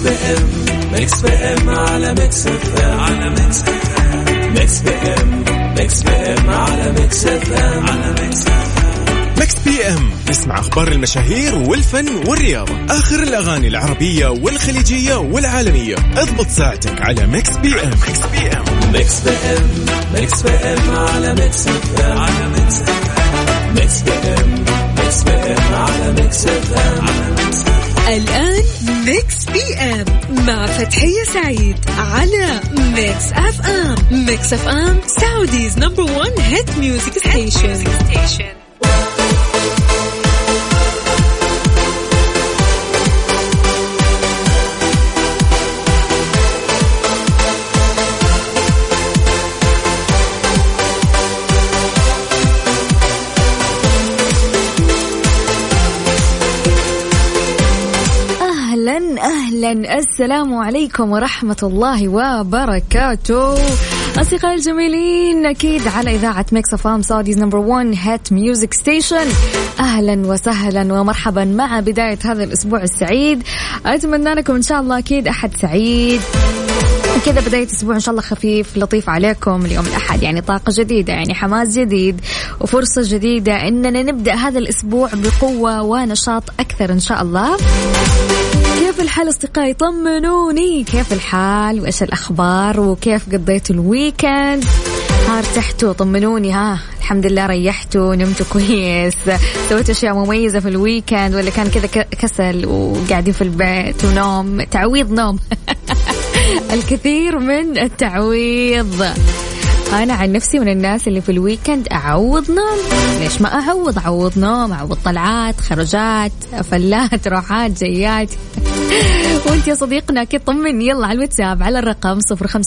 بي ام ميكس بي ام على ميكس اف ام على ميكس اف ام ميكس بي ام ميكس بي ام على ميكس اف ام على ميكس اف ام. ميكس بي ام اسمع اخبار المشاهير والفن والرياضة، اخر الاغاني العربية والخليجية والعالمية. اضبط ساعتك على ميكس بي ام. ميكس بي ام ميكس بي ام ميكس بي ام على ميكس اف ام على ميكس اف ام ميكس بي ام ميكس بي ام على ميكس اف ام على ميكس اف ام. الآن ميكس بي ام مع فتحية سعيد على ميكس اف ام. ميكس اف ام سعوديز نمبر 1 هيت ميوزك ستيشن. أهلا السلام عليكم ورحمة الله وبركاته أصدقائي الجميلين، أكيد على إذاعة ميكس اف ام سعوديز نمبر 1 هات ميوزك ستيشن. أهلا وسهلا ومرحبا مع بداية هذا الأسبوع السعيد. أتمنى لكم إن شاء الله أكيد أحد سعيد كذا، بداية أسبوع إن شاء الله خفيف لطيف عليكم. اليوم الأحد يعني طاقة جديدة، يعني حماس جديد وفرصة جديدة إننا نبدأ هذا الأسبوع بقوة ونشاط أكثر إن شاء الله. كيف الحال أصدقائي؟ طمنوني كيف الحال وإيش الأخبار وكيف قضيتوا الويكند؟ ارتحتوا؟ طمنوني. ها الحمد لله ريحتوا نمتوا كويس؟ سويتوا أشياء مميزة في الويكند ولا كان كذا كسل وقاعدين في البيت ونوم تعويض نوم؟ الكثير من التعويض. أنا عن نفسي من الناس اللي في الويكند أعوض نوم. ليش ما أعوض نوم، أعوض طلعات خرجات فلات روحات جيات. وانت يا صديقنا كي طمني يلا على الواتساب على الرقم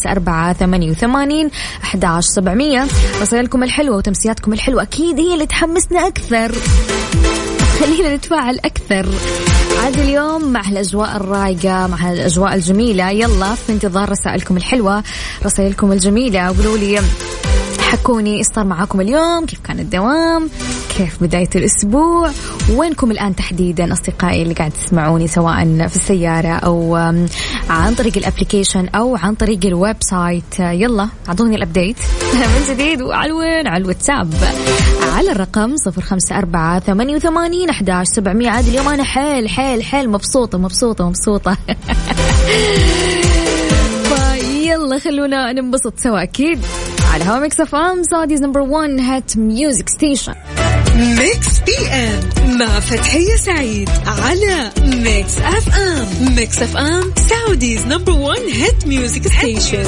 0548811700. رسائلكم الحلوة وتمسياتكم الحلوة أكيد هي اللي تحمسنا أكثر، خلينا نتفاعل أكثر. عاد اليوم مع الأجواء الرايقة مع الأجواء الجميلة، يلا في انتظار رسائلكم الحلوة رسائلكم الجميلة. وقولوا لي حكوني إصدار معاكم اليوم، كيف كان الدوام، كيف بداية الأسبوع، وينكم الآن تحديدا أصدقائي اللي قاعد تسمعوني سواء في السيارة أو عن طريق الابليكيشن أو عن طريق الويب سايت. يلا عطوني الأبديت من جديد. وعلى وين؟ على الواتساب على الرقم 0548811700. عاد اليوم أنا حيل مبسوطة يلا خلونا ننبسط سوا أكيد على هوا ميكس اف ام سعوديز نمبر 1 هات ميوزك ستيشن. ميكس بي ام مع فتحية سعيد على ميكس اف ام. ميكس اف ام سعوديز نمبر 1 هات ميوزك ستيشن.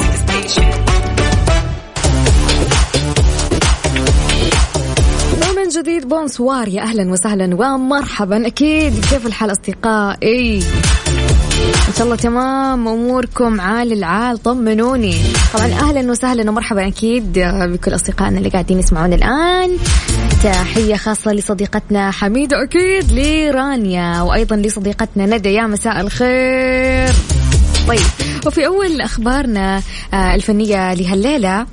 من جديد بونسوار، يا أهلا وسهلا ومرحبا. أكيد كيف الحال أصدقائي؟ إن شاء الله تمام أموركم عال العال، طمنوني. طبعا أهلا وسهلا ومرحبا أكيد بكل أصدقائنا اللي قاعدين يسمعون الآن. تحية خاصة لصديقتنا حميدة أكيد، لرانيا، وأيضا لصديقتنا ندى، يا مساء الخير. طيب وفي أول أخبارنا الفنية لهالليلة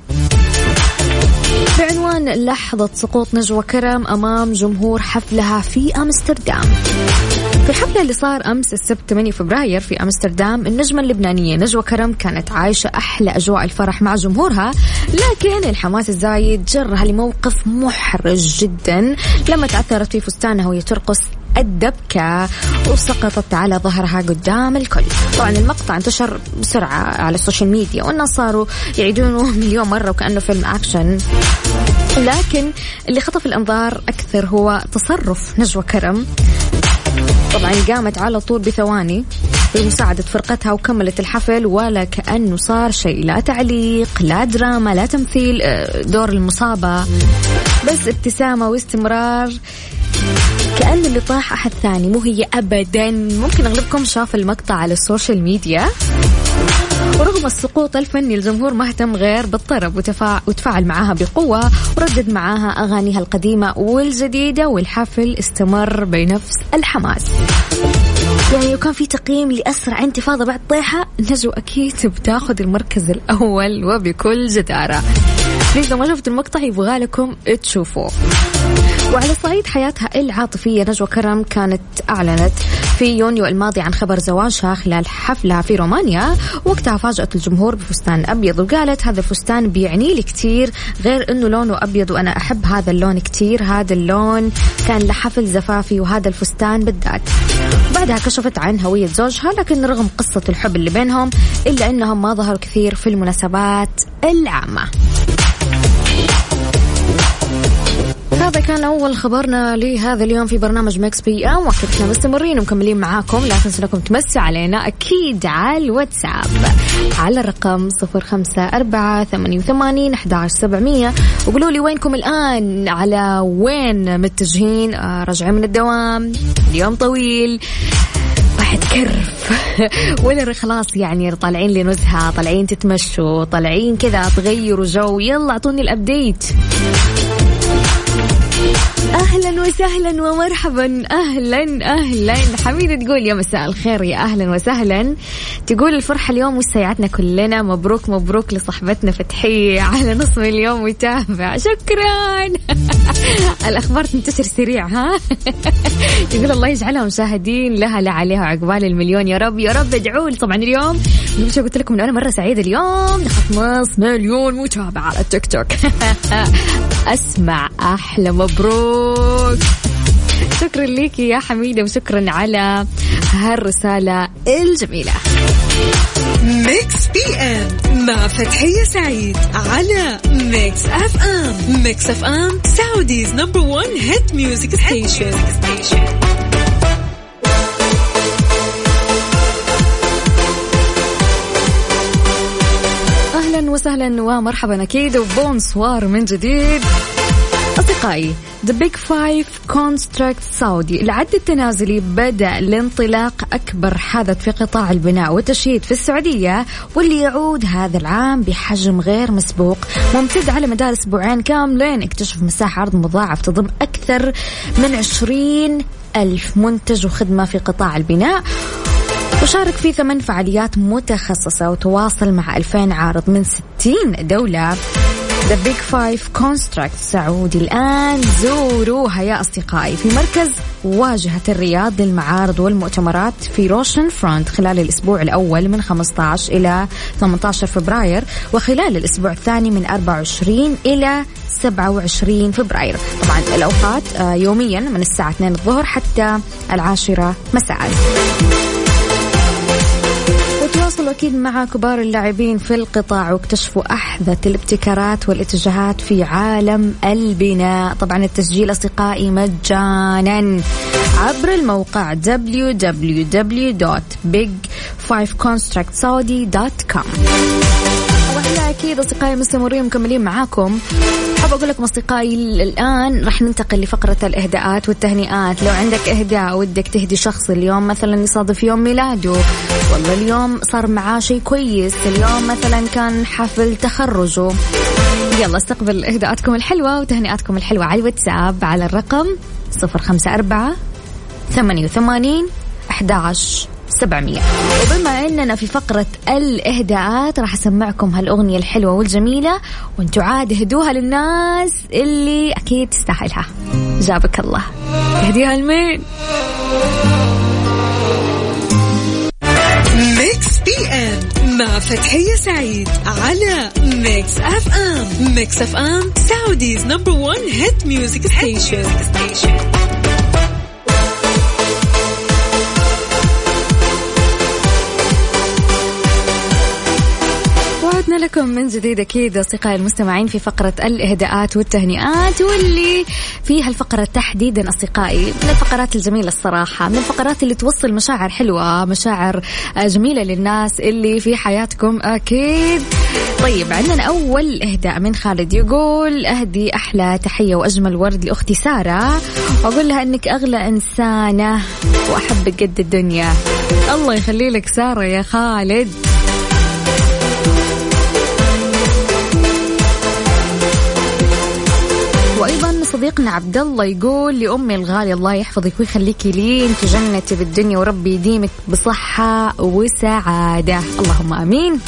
بعنوان لحظة سقوط نجوى كرم أمام جمهور حفلها في أمستردام. في الحفلة اللي صار أمس السبت 8 فبراير في أمستردام، النجمة اللبنانية نجوى كرم كانت عايشة أحلى أجواء الفرح مع جمهورها، لكن الحماس الزايد جرها لموقف محرج جدا لما تعثرت في فستانها وهي ترقص الدبكة وسقطت على ظهرها قدام الكل. طبعا المقطع انتشر بسرعة على السوشيال ميديا والناس صاروا يعيدونه مليون مرة وكأنه فيلم أكشن، لكن اللي خطف الأنظار أكثر هو تصرف نجوى كرم. طبعا قامت على طول بثواني بمساعدة فرقتها وكملت الحفل ولا كأنه صار شيء، لا تعليق لا دراما لا تمثيل دور المصابة، بس ابتسامة واستمرار كأن اللي طاح أحد ثاني مو هي أبدا. ممكن أغلبكم شاف المقطع على السوشيال ميديا. ورغم السقوط الفني الجمهور ما اهتم غير بالطرب وتفاعل معاها بقوة وردد معاها أغانيها القديمة والجديدة، والحفل استمر بنفس الحماس. يعني لو كان في تقييم لأسرع انتفاضة بعد طيحة، نجوى أكيد بتاخذ المركز الأول وبكل جدارة. لو ما شفت المقطع يبغى لكم تشوفوه. وعلى صعيد حياتها العاطفية، نجوى كرم كانت أعلنت في يونيو الماضي عن خبر زواجها خلال حفلة في رومانيا. وقتها فاجأت الجمهور بفستان أبيض، وقالت هذا الفستان بيعني لي كتير، غير أنه لونه أبيض وأنا أحب هذا اللون كتير، هذا اللون كان لحفل زفافي وهذا الفستان بالذات. بعدها كشفت عن هوية زوجها، لكن رغم قصة الحب اللي بينهم إلا أنهم ما ظهروا كثير في المناسبات العامة. هذا كان أول خبرنا لهذا اليوم في برنامج ميكس بي أم، وقتنا مستمرين ومكملين معاكم. لا تنسوا لكم تمسوا علينا أكيد على الواتساب على الرقم 0548811700 وقولوا لي وينكم الآن، على وين متجهين، راجعين من الدوام، اليوم طويل، واحد كرف ولا خلاص يعني طالعين لنزهة، طالعين تتمشوا، طالعين كذا تغيروا جو، يلا اعطوني الأبديت. أهلا وسهلا ومرحبا، أهلا حميدة تقول يا مساء الخير، يا أهلا وسهلا. تقول الفرحة اليوم وسيعتنا كلنا، مبروك لصاحبتنا فتحية على نصف مليون متابع، شكرا. الأخبار تنتشر سريع ها. تقول الله يجعلها مشاهدين لها لا عليها عقبال المليون، يا رب يا رب ادعوا لي. طبعا اليوم مش قلت لكم إنه أنا مرة سعيدة، اليوم دخلت نص مليون متابع على التيك توك. أسمع أحلى مبروك. شكرا ليكي يا حميدة، وشكرا على هالرسالة الجميلة. ميكس بي ام مع فتحية سعيد على ميكس اف ام. ميكس اف ام سعوديز نمبر 1 هيت ميوزك ستيشن. أهلا وسهلا ومرحبا أكيد وبونسوار من جديد أصدقائي. The Big Five Construct سعودي، العد التنازلي بدأ لانطلاق أكبر حدث في قطاع البناء والتشييد في السعودية، واللي يعود هذا العام بحجم غير مسبوق، ممتد على مدار أسبوعين كاملين. اكتشف مساحة عرض مضاعف تضم أكثر من 20,000 منتج وخدمة في قطاع البناء، وشارك في 8 فعاليات متخصصة، وتواصل مع 2000 عارض من 60 دولة. The Big Five Construct سعودي الآن زوروها يا أصدقائي في مركز واجهة الرياض للمعارض والمؤتمرات في روشن فرونت خلال الأسبوع الأول من 15 إلى 18 فبراير، وخلال الأسبوع الثاني من 24 إلى 27 فبراير. طبعا الأوقات يوميا من الساعة 2 الظهر حتى 10 مساء. وتواصلوا أكيد مع كبار اللاعبين في القطاع واكتشفوا أحدث الابتكارات والاتجاهات في عالم البناء. طبعا التسجيل أصدقائي مجانا عبر الموقع www.big5constructsaudi.com. وإحنا أكيد أصدقائي مستمرين مكملين معاكم. حاب أقول لكم أصدقائي الآن راح ننتقل لفقرة الإهداءات والتهنئات. لو عندك إهداء ودك تهدي شخص اليوم، مثلا يصادف يوم ميلاده، والله اليوم صار معاه شيء كويس، اليوم مثلا كان حفل تخرجه، يلا استقبل إهداءاتكم الحلوة وتهنئاتكم الحلوة على الواتساب على الرقم 0548811700. وبما أننا في فقرة الإهداءات راح أسمعكم هالأغنية الحلوة والجميلة، وانتوا عاد اهدوها للناس اللي أكيد تستاهلها. جابك الله. تهديها لمين؟ ميكس بي ام مع فتحية سعيد على ميكس اف ام. ميكس اف ام سعوديز نمبر 1 هيت ميوزك ستيشن. وعدنا لكم من جديد أكيد أصدقائي المستمعين في فقرة الإهداءات والتهنئات، واللي فيها الفقرة تحديدا أصدقائي من الفقرات الجميلة الصراحة، من الفقرات اللي توصل مشاعر حلوة، مشاعر جميلة للناس اللي في حياتكم أكيد. طيب عندنا أول إهداء من خالد، يقول أهدي أحلى تحية وأجمل ورد لأختي سارة، وأقول لها أنك أغلى إنسانة وأحبك قد الدنيا. الله يخلي لك سارة يا خالد. وأيضا صديقنا عبد الله يقول لأمي الغالية الله يحفظك ويخليكي لي، انت جنتي بالدنيا وربي يديمك بصحة وسعادة، اللهم آمين.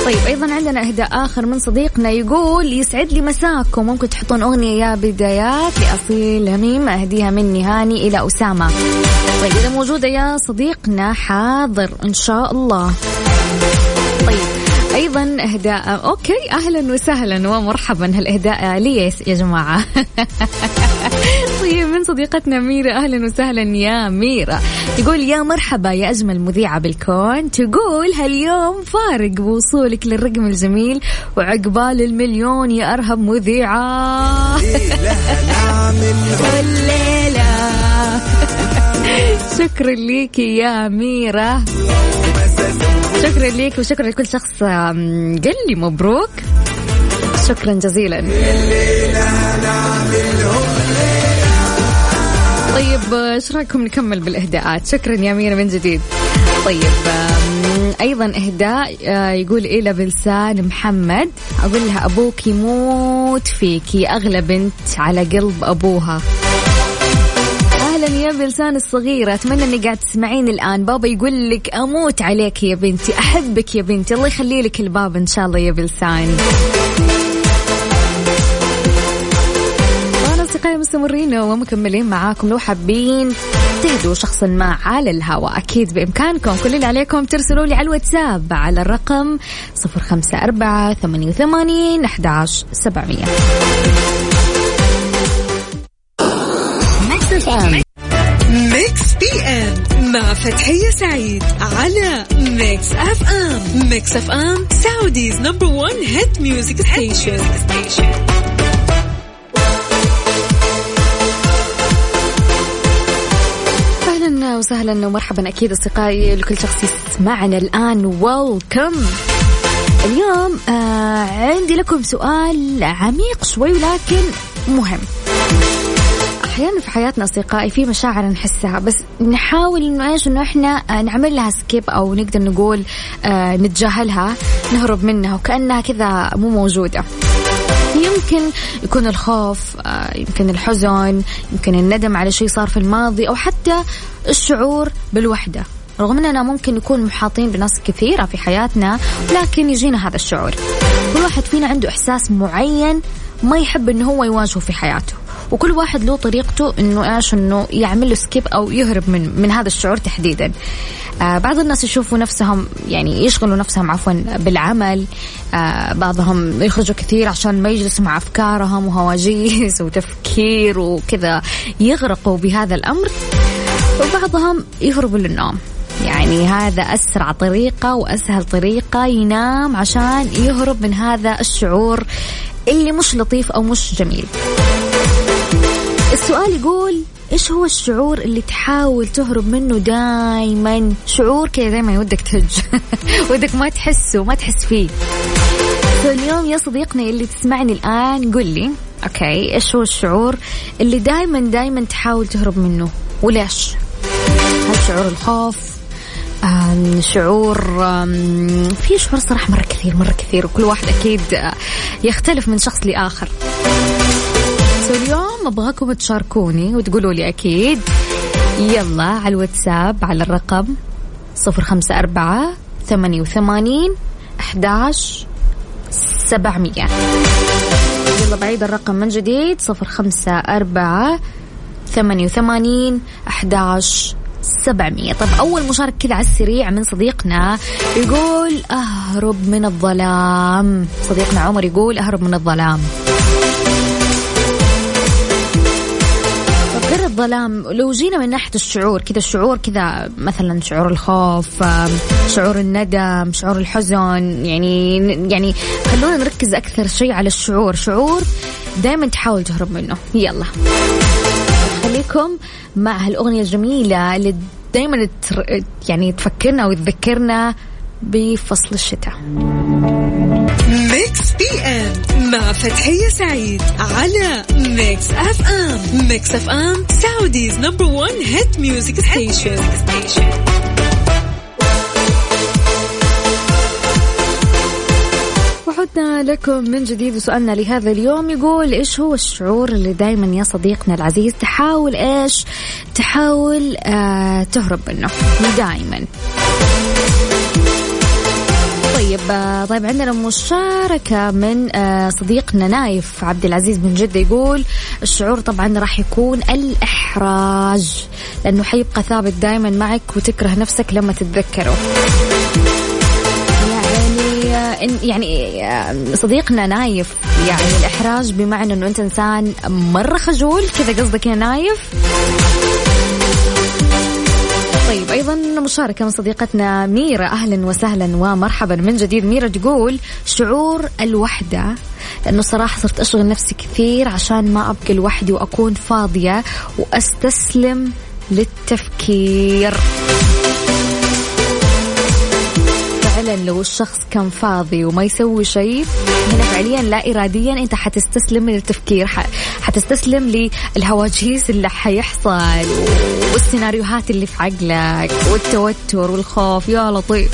طيب أيضا عندنا إهداء آخر من صديقنا يقول يسعد لي مساكم، ممكن تحطون أغنية يا بدايات لأصيل هميم أهديها مني هاني إلى أسامة. طيب إذا موجودة يا صديقنا حاضر إن شاء الله. طيب أيضا إهداء أوكي أهلا وسهلا ومرحبا، هالإهداء لي يا جماعة. طيب من صديقتنا ميرا أهلا وسهلا يا ميرا، تقول يا مرحبا يا أجمل مذيعة بالكون، تقول هاليوم فارق بوصولك للرقم الجميل وعقبال المليون يا أرهب مذيعة. الليلة شكرا ليك يا ميرا، شكرا ليك وشكرا لكل شخص قال لي مبروك، شكرا جزيلا. طيب ايش رايكم نكمل بالاهداءات؟ شكرا يا ميرا من جديد. طيب ايضا اهداء يقول إلى بلسان محمد، اقول لها ابوك يموت فيكي اغلى بنت على قلب ابوها. أهلا يا بلسان الصغيرة، أتمنى أنك قاعد تسمعين الآن. بابا يقول لك أموت عليك يا بنتي، أحبك يا بنتي، الله يخلي لك الباب إن شاء الله يا بلسان. وأنا أصدقائي مستمرين ومكملين معاكم، لو حابين تهدوا شخصا ما على الهواء أكيد بإمكانكم، كل اللي عليكم ترسلوا لي على الواتساب على الرقم 0548811700. ميكس بي ام مع فتحية سعيد على ميكس اف ام. ميكس اف ام سعوديز نمبر 1 هيت ميوزك ستيشن. أهلا وسهلا ومرحبا أكيد أصدقائي لكل شخص يسمعنا الآن، ويلكم. اليوم عندي لكم سؤال عميق شوي ولكن مهم. أحيانا في حياتنا أصدقائي في مشاعر نحسها بس نحاول إنه إحنا نعمل لها سكيب أو نقدر نقول نتجاهلها، نهرب منها وكأنها كذا مو موجودة. يمكن يكون الخوف، يمكن الحزن، يمكن الندم على شيء صار في الماضي، أو حتى الشعور بالوحدة. رغم أننا ممكن نكون محاطين بناس كثيرة في حياتنا لكن يجينا هذا الشعور. كل واحد فينا عنده إحساس معين ما يحب إنه هو يواجهه في حياته، وكل واحد له طريقته إنه يعمل له سكيب أو يهرب من هذا الشعور تحديدا. بعض الناس يشوفوا نفسهم يشغلوا نفسهم بالعمل، بعضهم يخرجوا كثير عشان ما يجلسوا مع أفكارهم وهواجيس وتفكير وكذا يغرقوا بهذا الأمر، وبعضهم يهربوا للنوم. هذا أسرع طريقة وأسهل طريقة ينام عشان يهرب من هذا الشعور اللي مش لطيف أو مش جميل. السؤال يقول إيش هو الشعور اللي تحاول تهرب منه دايما؟ شعور كذا دايما ودك تهج ودك ما تحسه ما تحس فيه. فاليوم يا صديقنا اللي تسمعني الآن قل لي أوكي إيش هو الشعور اللي دايما تحاول تهرب منه وليش؟ هل شعور الخوف؟ شعور في شعور صراحة مرة كثير وكل واحد أكيد يختلف من شخص لآخر. اليوم أبغاكم تشاركوني وتقولوا لي أكيد. يلا على الواتساب على الرقم 0548811700. يلا بعيد الرقم من جديد 0548811700. طب أول مشارك كذا على السريع من صديقنا يقول أهرب من الظلام. صديقنا عمر يقول أهرب من الظلام. غير الظلام لو جينا من ناحية الشعور كذا، الشعور كذا مثلا شعور الخوف، شعور الندم، شعور الحزن، يعني خلونا نركز أكثر شيء على الشعور. شعور دائما تحاول تهرب منه. يلا خليكم مع هالأغنية الجميلة اللي دائما تفكرنا وتذكرنا بفصل الشتاء. ميكس بي ام مع فتحية سعيد على ميكس اف ام. ميكس اف ام سعوديز نمبر 1 هيت ميوزك ستيشن. وعدنا لكم من جديد وسؤالنا لهذا اليوم يقول إيش هو الشعور اللي دايما يا صديقنا العزيز تحاول تهرب منه دايما. طيب طيب عندنا مشاركة من صديقنا نايف عبد العزيز بن جدة، يقول الشعور طبعا راح يكون الإحراج، لأنه حيبقى ثابت دائما معك وتكره نفسك لما تتذكره. يعني صديقنا نايف، يعني الإحراج بمعنى أنه أنت إنسان مرة خجول كذا، قصدك يا نايف؟ طيب أيضا مشاركة من صديقتنا ميرا، أهلا وسهلا ومرحبا من جديد. ميرا تقول شعور الوحدة، لأنه صراحة صرت أشغل نفسي كثير عشان ما أبقى لوحدي وأكون فاضية وأستسلم للتفكير. فعلا لو الشخص كان فاضي وما يسوي شيء، هنا فعليا لا إراديا أنت حتستسلم للتفكير، حتستسلم للهواجيس اللي حيحصل والسيناريوهات اللي في عقلك والتوتر والخوف. يا لطيف.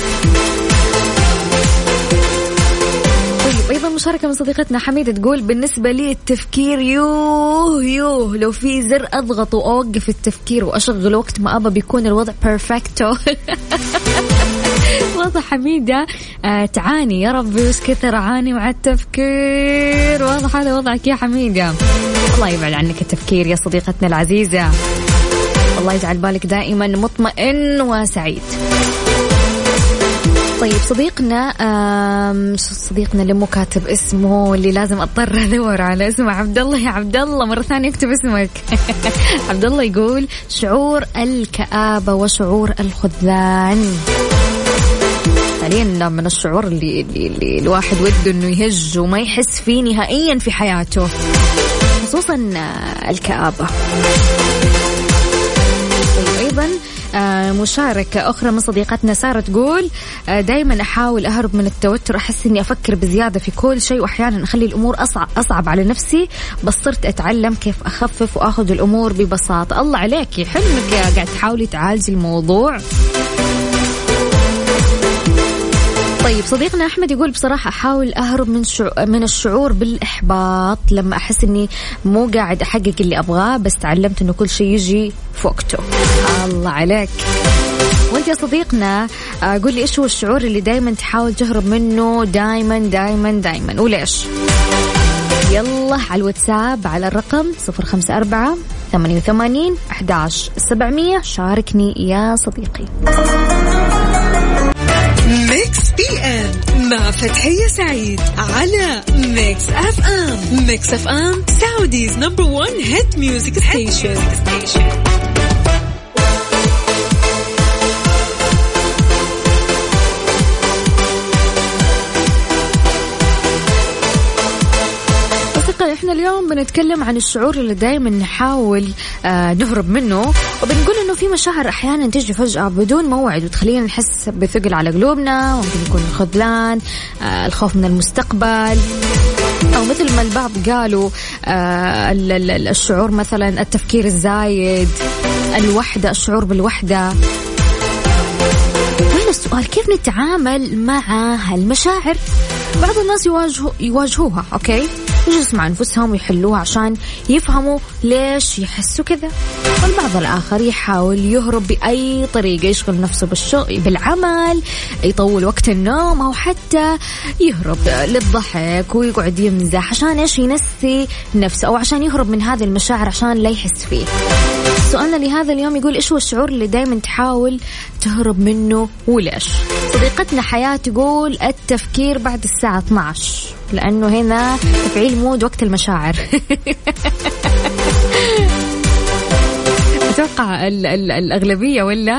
طيب أيضا مشاركة من صديقتنا حميدة تقول بالنسبة لي التفكير يوه لو في زر أضغط وأوقف التفكير وأشغل وقت ما أبى بيكون الوضع بيرفكتو. واضح حميدة تعاني، يا ربي وش كثر أعاني مع التفكير. واضح هذا وضعك يا حميدة. الله يبعد عنك التفكير يا صديقتنا العزيزة، الله يجعل بالك دائما مطمئن وسعيد. طيب صديقنا اللي مو كاتب اسمه، اللي لازم اضطر ادور على اسمه، عبد الله. يا عبد الله مرة ثانية اكتب اسمك. عبد الله يقول شعور الكآبة وشعور الخذلان. فعليا من الشعور اللي الواحد وده انه يهج وما يحس فيه نهائيا في حياته، خصوصا الكآبة. أيضا مشاركة أخرى من صديقتنا سارة تقول دايما أحاول أهرب من التوتر، أحس إني أفكر بزيادة في كل شيء، وأحيانا أخلي الأمور أصعب على نفسي، بس صرت أتعلم كيف أخفف وأخذ الأمور ببساطة. الله عليك، حلمك قاعد تحاولي تعالجي الموضوع. طيب صديقنا أحمد يقول بصراحة أحاول أهرب من الشعور بالإحباط لما أحس إني مو قاعد أحقق اللي أبغاه، بس تعلمت إنه كل شيء يجي في وقته. الله عليك. وأنت يا صديقنا قول لي إيش هو الشعور اللي دايما تحاول تهرب منه دايما دايما دايما وليش؟ يلا على الواتساب على الرقم 054-88-11-700 شاركني يا صديقي. ميكس بي ام مع فتحية سعيد على ميكس اف ام. ميكس اف ام سعوديز نمبر 1 هيت ميوزك ستيشن. احنا اليوم بنتكلم عن الشعور اللي دايما نحاول نهرب منه، وبنقول انه في مشاعر احيانا تيجي فجأة بدون موعد وتخلينا نحس بثقل على قلوبنا، ممكن يكون الخذلان، الخوف من المستقبل، او مثل ما البعض قالوا الشعور مثلا التفكير الزايد، الوحدة، الشعور بالوحدة. وهنا السؤال كيف نتعامل مع هالمشاعر؟ بعض الناس يواجهوها اوكي، يجلسوا مع أنفسهم ويحلوها عشان يفهموا ليش يحسوا كذا، والبعض الآخر يحاول يهرب بأي طريقة، يشغل نفسه بالشغل، بالعمل، يطول وقت النوم، أو حتى يهرب للضحك ويقعد يمزح عشان إيش؟ ينسي نفسه، أو عشان يهرب من هذه المشاعر عشان لا يحس فيه. سؤالنا لهذا اليوم يقول إيش هو الشعور اللي دايما تحاول تهرب منه وليش؟ صديقتنا حياة تقول التفكير بعد الساعة 12، لأنه هنا تفعيل مود وقت المشاعر. أتوقع الأغلبية ولا؟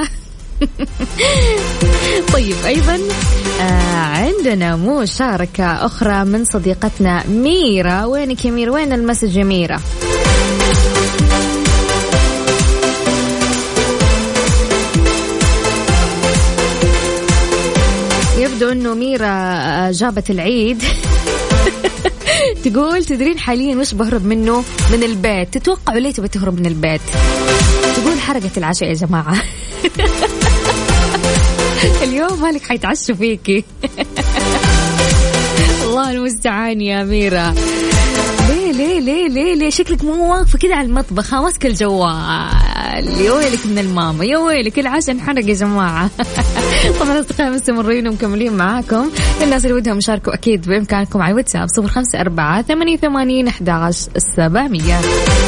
طيب أيضا عندنا مشاركة أخرى من صديقتنا ميرا. وينك يا ميرا؟ وين المسج يا ميرا؟ يبدو أنه ميرا جابت العيد. تقول تدرين حاليا وش بهرب منه؟ من البيت. تتوقعوا ليه تبي تهرب من البيت؟ تقول حرقة العشاء يا جماعة. اليوم مالك حيتعشوا فيكي. الله المستعان يا ميرا. ليه شكلك مو واقفة كده على المطبخ ماسكة الجوال. يا ويلك من الماما، يا ويلك العشاء انحرق يا جماعة. طبعا أصدقائي مستمرين ومكملين معاكم. الناس اللي ودهم يشاركوا أكيد بإمكانكم على الواتساب 0548811700.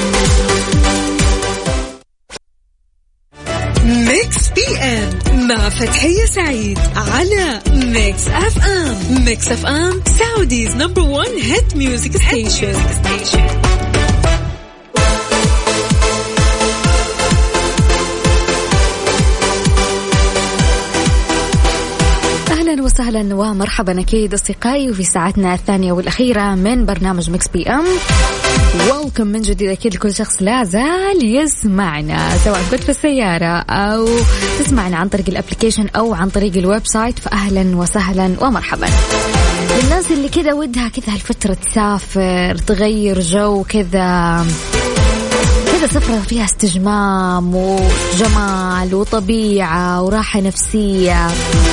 ميكس بي ام مع فتحية سعيد على ميكس اف ام. ميكس اف ام سعوديز نمبر 1 هيت ميوزك ستيشن. أهلا وسهلا ومرحبا أكيد أصدقائي وفي ساعتنا الثانية والأخيرة من برنامج ميكس بي أم. ويلكم من جديد أكيد لكل شخص لا زال يسمعنا، سواء كنت في السيارة أو تسمعنا عن طريق الابليكيشن أو عن طريق الويب سايت، فأهلا وسهلا ومرحبا. للناس اللي كذا ودها كذا هالفترة تسافر تغير جو كذا سفرة فيها استجمام وجمال وطبيعة وراحة نفسية،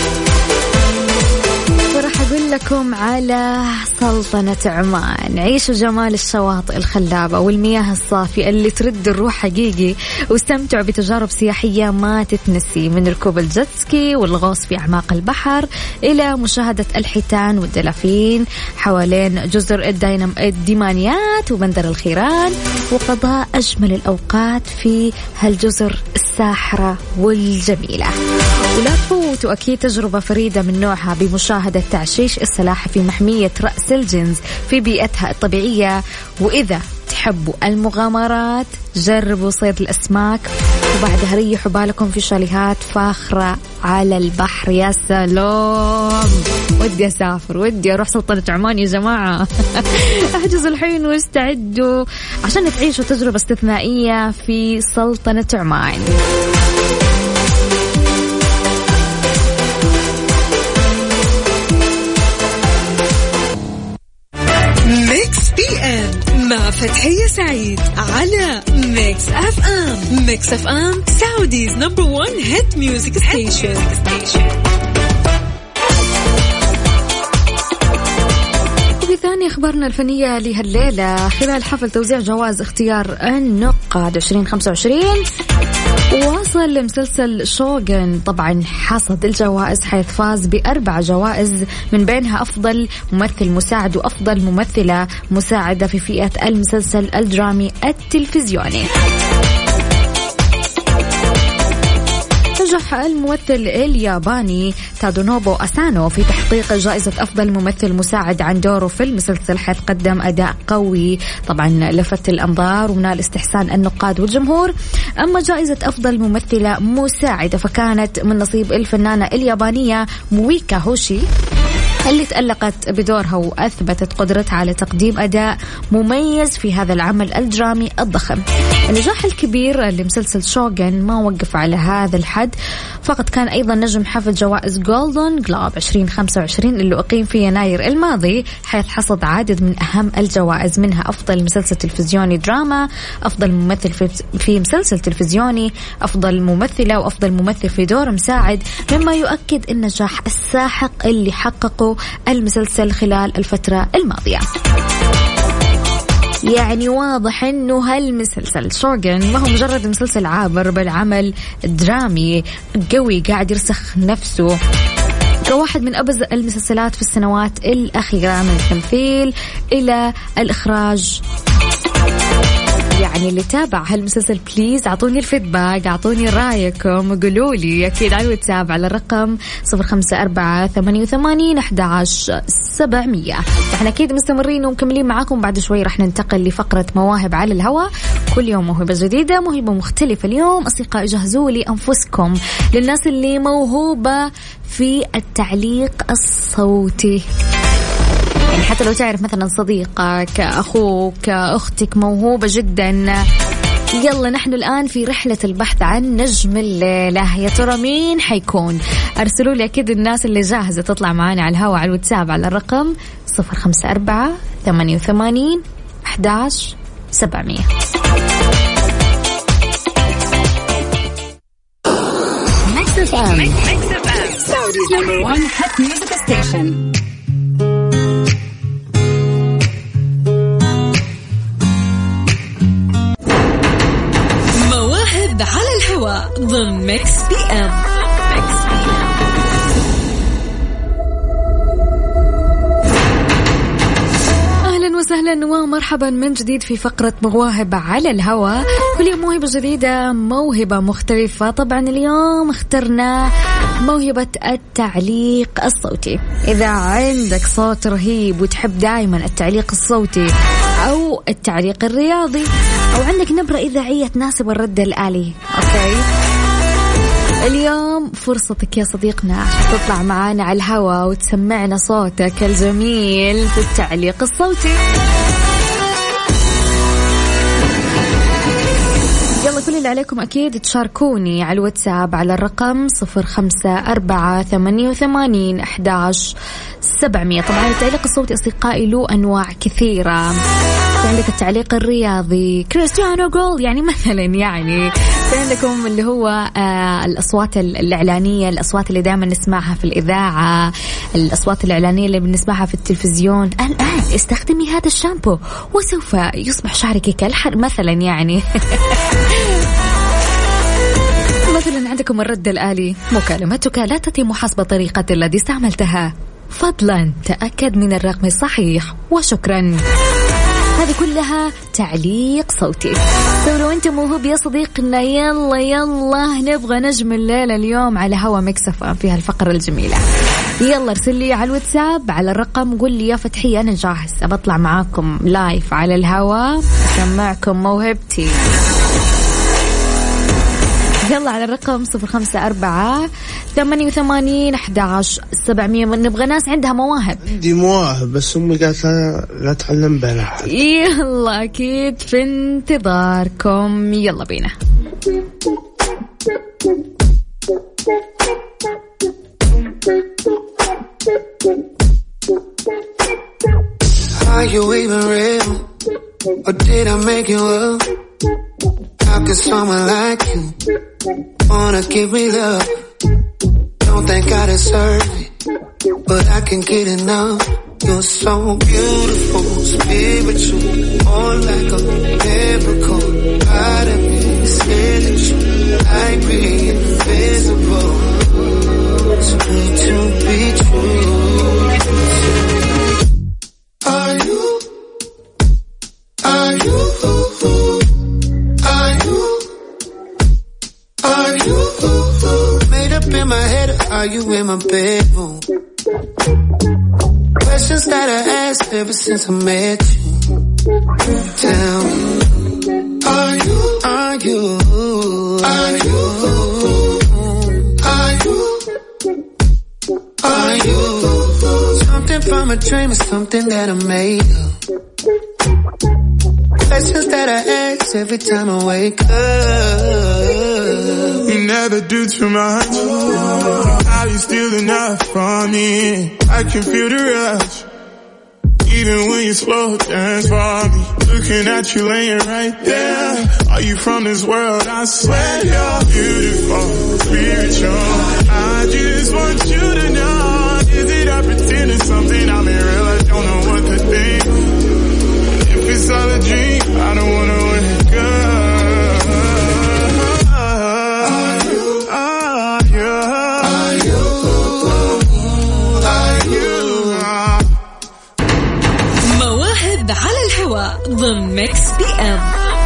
راح أقول لكم على سلطنة عمان. عيشوا جمال الشواطئ الخلابة والمياه الصافية اللي ترد الروح حقيقي، واستمتعوا بتجارب سياحية ما تتنسي، من ركوب الجتسكي والغوص في أعماق البحر إلى مشاهدة الحيتان والدلافين حوالين جزر الديمانيات وبندر الخيران، وقضاء أجمل الأوقات في هالجزر الساحرة والجميلة. ولا تفوتوا أكيد تجربة فريدة من نوعها بمشاهدة تعشيش السلاحف في محمية رأس الجنز في بيئتها الطبيعية. وإذا تحبوا المغامرات جربوا صيد الأسماك، وبعدها ريحوا بالكم في شاليهات فاخرة على البحر. يا سلام، ودي أسافر، ودي أروح سلطنة عمان يا جماعة. احجزوا الحين واستعدوا عشان تعيشوا تجربة استثنائية في سلطنة عمان. ميكس بي ام مع فتحية سعيد على ميكس اف ام. ميكس اف ام سعوديز نمبر 1 هيت ميوزك ستيشن. وفي ثاني أخبارنا الفنية لهالليلة، خلال حفل توزيع جوائز اختيار النقاد 2025 واصل مسلسل شوغن طبعا حصد الجوائز، حيث فاز ب4 جوائز من بينها أفضل ممثل مساعد وأفضل ممثلة مساعدة في فئة المسلسل الدرامي التلفزيوني. نجح الممثل الياباني تادونوبو أسانو في تحقيق جائزة أفضل ممثل مساعد عن دوره في المسلسل، حيث قدم أداء قوي طبعا لفت الأنظار ونال استحسان النقاد والجمهور. أما جائزة أفضل ممثلة مساعدة فكانت من نصيب الفنانة اليابانية مويكا هوشي، اللي تألقت بدورها وأثبتت قدرتها على تقديم أداء مميز في هذا العمل الدرامي الضخم. النجاح الكبير لمسلسل شوغن ما وقف على هذا الحد، فقد كان أيضا نجم حفل جوائز جولدن جلوب 2025 اللي أقيم في يناير الماضي، حيث حصد عدد من أهم الجوائز، منها أفضل مسلسل تلفزيوني دراما، أفضل ممثل في مسلسل تلفزيوني، أفضل ممثلة، وأفضل ممثل في دور مساعد، مما يؤكد النجاح الساحق اللي حققه المسلسل خلال الفترة الماضية. يعني واضح انه هالمسلسل شوغن ما هو مجرد مسلسل عابر، بل عمل درامي قوي قاعد يرسخ نفسه كواحد من أبرز المسلسلات في السنوات الأخيرة، من التمثيل إلى الإخراج. يعني اللي تابع هالمسلسل بليز أعطوني الفيدباك، أعطوني رأيكم، قولوا لي أكيد على الواتساب على الرقم 0548811700. احنا أكيد مستمرين ومكملين معاكم. بعد شوي رح ننتقل لفقرة مواهب على الهواء، كل يوم موهبة جديدة، موهبة مختلفة. اليوم أصدقائي جهزوا لي أنفسكم للناس اللي موهوبة في التعليق الصوتي، يعني حتى لو تعرف مثلا صديقك، أخوك، أختك موهوبة جدا. يلا نحن الآن في رحلة البحث عن نجم الليلة. يا ترى مين حيكون؟ أرسلوا لي أكيد الناس اللي جاهزة تطلع معانا على الهواء على الواتساب على الرقم 0548811700. Saudi's number 1 hit music station. ضمن ميكس بي ام. وسهلا ومرحبا من جديد في فقرة مواهب على الهواء. كل يوم موهبة جديدة، موهبة مختلفة. طبعا اليوم اخترنا موهبة التعليق الصوتي. إذا عندك صوت رهيب وتحب دائما التعليق الصوتي أو التعليق الرياضي، أو عندك نبرة إذاعية تناسب الرد الآلي، أوكي، اليوم فرصتك يا صديقنا عشان تطلع معانا على الهواء وتسمعنا صوتك الجميل في التعليق الصوتي. يلا كل اللي عليكم أكيد تشاركوني على الواتساب على الرقم 0548811700. طبعا التعليق الصوتي أصدقائي له أنواع كثيرة. عندك التعليق الرياضي كريستيانو جول يعني مثلا، يعني عندكم اللي هو الأصوات الإعلانية، الأصوات اللي دائما نسمعها في الإذاعة، الأصوات الإعلانية اللي بنسمعها في التلفزيون. الآن استخدمي هذا الشامبو وسوف يصبح شعرك كالحر مثلا، يعني مثلا عندكم الرد الآلي، مكالمتك لا تتم حسب طريقة الذي استعملتها، فضلا تأكد من الرقم الصحيح وشكرا. هذه كلها تعليق صوتي. لو أنت موهوب يا صديقنا، يلا يلا نبغى نجم الليلة اليوم على هوا ميكس اف ام في هالفقرة الجميلة. يلا ارسل لي على الواتساب على الرقم، قول لي يا فتحية أنا جاهز أبطلع معاكم لايف على الهوا أسمعكم موهبتي. يلا على الرقم 0548811700. نبغى ناس عندها مواهب. عندي مواهب بس أمي قالت لا تعلم بها. يلا أكيد في انتظاركم، يلا بينا. Are you even real? Or did I make you up? How could someone like you wanna give me love? Don't think I deserve it, but I can get enough. You're so beautiful, spiritual, more like a miracle. Out of me, spiritual, like being invisible. Too good to be true. Are you? Are you? Made up in my head, are you in my bedroom? Questions that I asked ever since I met you. Tell me, are you? Are you? Are you? Are you? Are you? Something from a dream or something that I made up. Questions that I ask every time I wake up. You never do too much. How you steal enough from me? I can feel the rush. Even when you slow dance for me. Looking at you laying right there. Are you from this world? I swear you're beautiful, spiritual. I just want you to know. Is it I pretending something? I'm in real, I don't know what to think. If it's all a dream, I don't wanna wake up. مواهب على الهواء ضمن ميكس بي ام.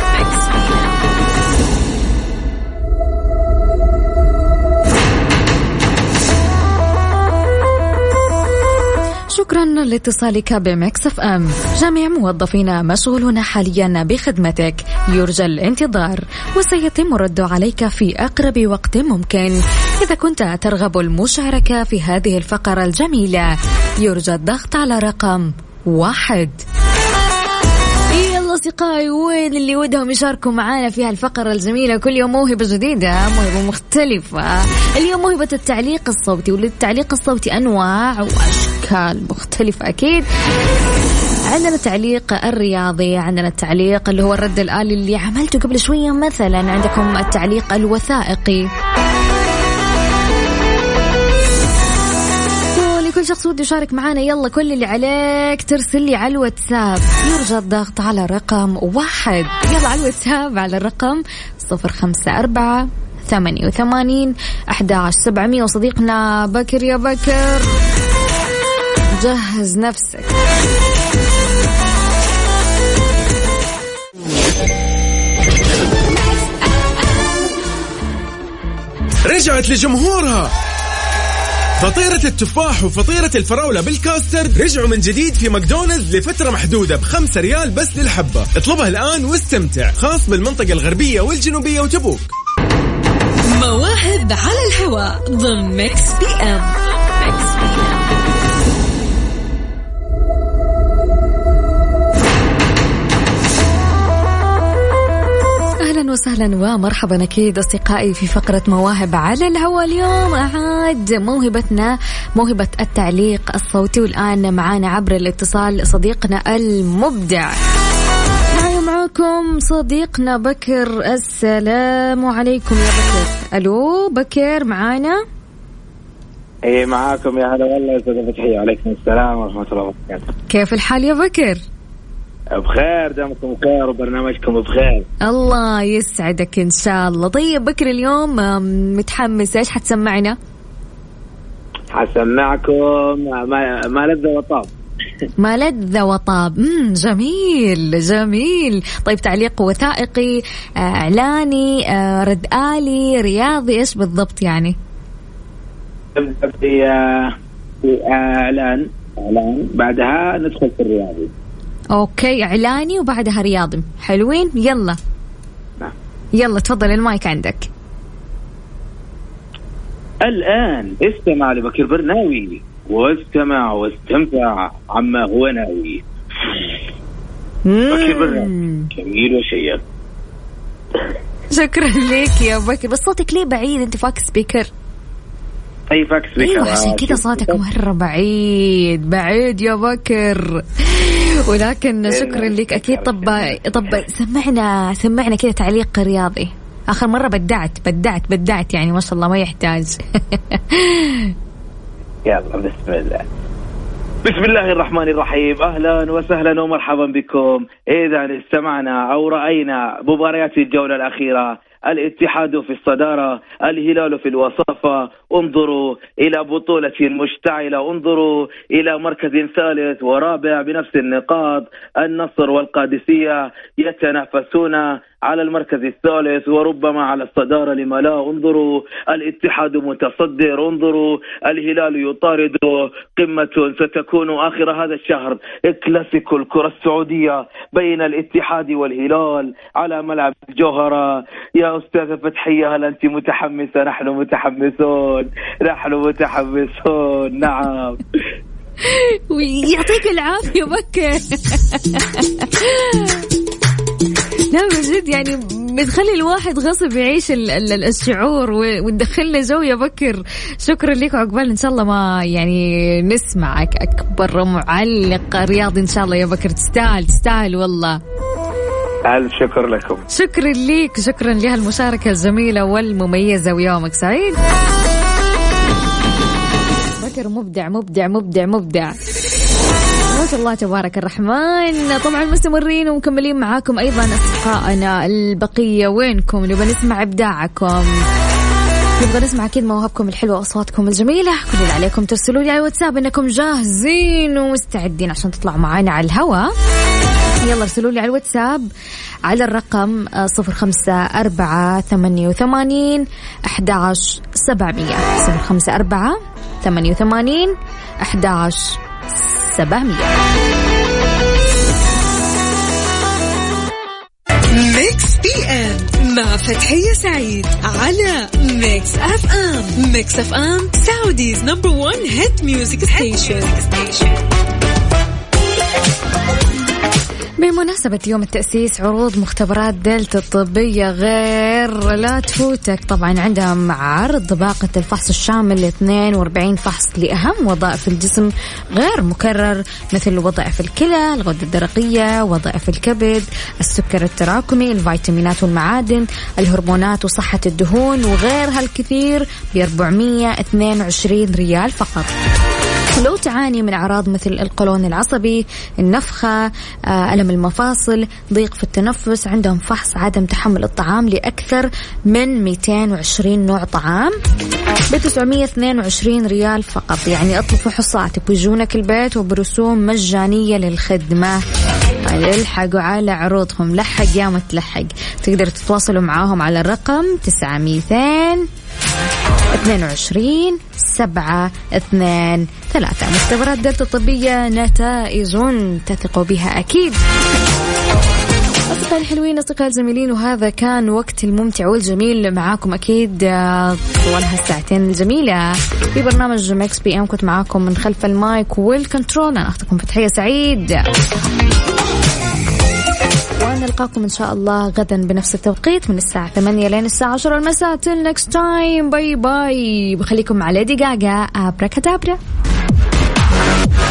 شكرا لاتصالك بميكس اف ام. جميع موظفينا مشغولون حاليا بخدمتك، يرجى الانتظار وسيتم الرد عليك في أقرب وقت ممكن. إذا كنت ترغب المشاركة في هذه الفقرة الجميلة يرجى الضغط على رقم 1. يلا أصدقائي، وين اللي ودهم يشاركوا معانا في هالفقرة الجميلة؟ كل يوم موهبة جديدة، موهبة مختلفة. اليوم موهبة التعليق الصوتي، وللتعليق الصوتي أنواع وأشكال مختلفة أكيد. عندنا التعليق الرياضي، عندنا التعليق اللي هو الرد الآلي اللي عملته قبل شوية، مثلا عندكم التعليق الوثائقي. كل شخص ودي يشارك معانا، يلا كل اللي عليك ترسل لي على الواتساب، يرجى الضغط على رقم 1. يلا على الواتساب على الرقم 0548811700. 88 11700. وصديقنا بكر، يا بكر جهز نفسك. رجعت لجمهورها. فطيرة التفاح وفطيرة الفراولة بالكاسترد رجعوا من جديد في ماكدونالدز لفترة محدودة ب5 ريال بس للحبة. اطلبها الآن واستمتع. خاص بالمنطقة الغربية والجنوبية وتبوك. مواهب على الهواء ضمن ميكس بي ام. أهلا وسهلا ومرحبا أكيد أصدقائي في فقرة مواهب على الهواء. اليوم أعاد موهبتنا موهبة التعليق الصوتي، والآن معانا عبر الاتصال صديقنا المبدع. معكم صديقنا بكر. السلام عليكم يا بكر. ألو بكر معانا؟ ايه معاكم. يا هلا والله يا استاذ فتحي. عليكم السلام ورحمة الله وبركاته. كيف الحال يا بكر؟ بخير، دامكم بخير وبرنامجكم بخير. الله يسعدك إن شاء الله. طيب بكر اليوم متحمس، إيش حتسمعنا؟ حسمعكم ما لذ وطاب. ما لذ وطاب. جميل جميل. طيب تعليق وثائقي، إعلاني، رد آلي، رياضي، إيش بالضبط يعني؟ نبدأ في إعلان بعدها ندخل في الرياضي. أوكي، إعلاني وبعدها رياضي. حلوين. يلا نعم. يلا تفضل المايك عندك. الآن استمع لبكر برناوي واستمع واستمتع عما هو ناوي. بكر برناوي جميل وشيق. شكرا لك يا بكر. بس صوتك ليه بعيد؟ انت فاك سبيكر؟ اي فاك سبيكر. ايوه عشان كذا صوتك مرة بعيد يا بكر. ولكن شكرا لك اكيد. طب سمعنا كذا تعليق رياضي. اخر مرة بدعت يعني ما شاء الله ما يحتاج. يلا بسم الله الرحمن الرحيم. أهلا وسهلا ومرحبا بكم. إذا استمعنا أو رأينا مباريات الجولة الأخيرة، الاتحاد في الصدارة، الهلال في الوصافة. انظروا إلى بطولة مشتعلة، انظروا إلى مركز ثالث ورابع بنفس النقاط. النصر والقادسية يتنافسون على المركز الثالث وربما على الصدارة لما لا. انظروا الاتحاد متصدر، انظروا الهلال يطارد. قمة ستكون آخر هذا الشهر، كلاسيكو الكرة السعودية بين الاتحاد والهلال على ملعب الجوهرة. يا أستاذة فتحية هل أنت متحمسة؟ نحن متحمسون. نعم. ويعطيك العافية بكر. لا بجد يعني بتخلي الواحد غصب يعيش الشعور وندخلنا جو يا بكر. شكرا لك وعقبال إن شاء الله ما يعني نسمعك أكبر معلق رياضي إن شاء الله يا بكر. تستاهل والله. ألف شكر لكم. شكرا لك، شكرا لهالمشاركة الجميلة والمميزة ويومك سعيد. بكر مبدع ما شاء الله تبارك الرحمن. طبعا مستمرين ومكملين معاكم أيضا أصدقائنا البقية. وينكم؟ نبغى نسمع إبداعكم، نبغى نسمع أكيد مواهبكم الحلوة وأصواتكم الجميلة. كل اللي عليكم ترسلوا لي على الواتساب إنكم جاهزين ومستعدين عشان تطلعوا معانا على الهواء. يلا ارسلوا لي على الواتساب على الرقم 0548811700 0548811700. ميكس بي ام مع فتحية سعيد على ميكس اف ام. ميكس اف ام سعوديز نمبر 1 هيت ميوزك ستيشن. بمناسبة يوم التأسيس عروض مختبرات دلتا الطبية غير لا تفوتك. طبعا عندهم عرض باقة الفحص الشامل 42 فحص لأهم وظائف الجسم غير مكرر، مثل وظائف الكلى، الغدة الدرقية، وظائف الكبد، السكر التراكمي، الفيتامينات والمعادن، الهرمونات وصحة الدهون وغيرها الكثير ب 422 ريال فقط. لو تعاني من أعراض مثل القولون العصبي، النفخة، ألم المفاصل، ضيق في التنفس، عندهم فحص عدم تحمل الطعام لأكثر من 220 نوع طعام ب922 ريال فقط. يعني اطلب فحوصات بيجونك البيت وبرسوم مجانية للخدمة. الحقوا على عروضهم، لحق يا متلحق. تقدروا تتواصلوا معاهم على الرقم 922-723. مختبرات دلتا الطبية، نتائج تثقوا بها أكيد. أصدقائي الحلوين، أصدقائي الجميلين، وهذا كان وقت الممتع والجميل معاكم أكيد طوال هالساعتين الجميلة في برنامج ميكس بي ام. كنت معاكم من خلف المايك والكنترول أنا أختكم فتحية سعيد، ونلقاكم إن شاء الله غدا بنفس التوقيت من الساعة 8 لين الساعة 10 المساء. till next time، باي باي. بخليكم على ليدي غاغا، أبركادابرا.